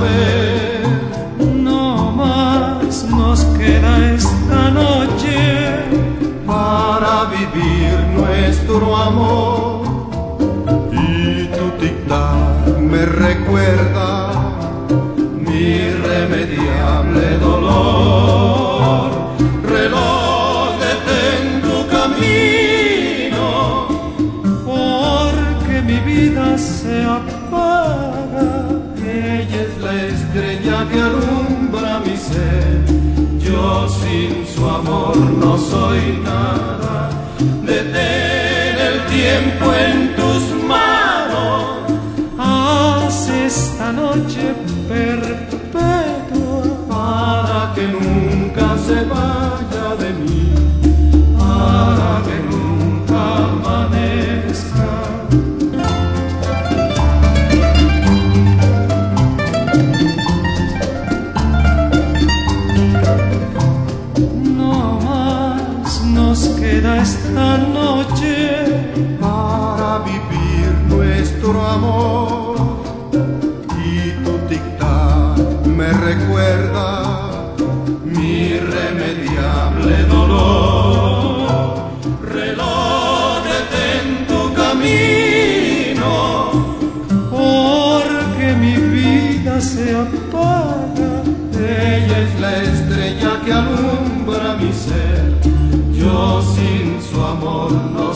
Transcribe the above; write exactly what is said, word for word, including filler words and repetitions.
vez. No más nos queda esta noche para vivir nuestro amor. Y tu tic-tac me recuerda mi irremediable dolor. Reloj, detén tu camino, porque mi vida se apaga. Ella es la estrella que alumbra mi ser. Yo sin su amor no soy nada. Detén el tiempo en tus manos. Haz esta noche perpetua para que nunca se vaya de mí, para que nunca amanezca. No más nos queda esta noche para vivir nuestro amor. Y tu tic-tac me recuerda mi irremediable dolor. Reloj, detén tu camino, porque mi vida se apaga. Ella es la estrella que alumbra mi ser. Yo sin su amor no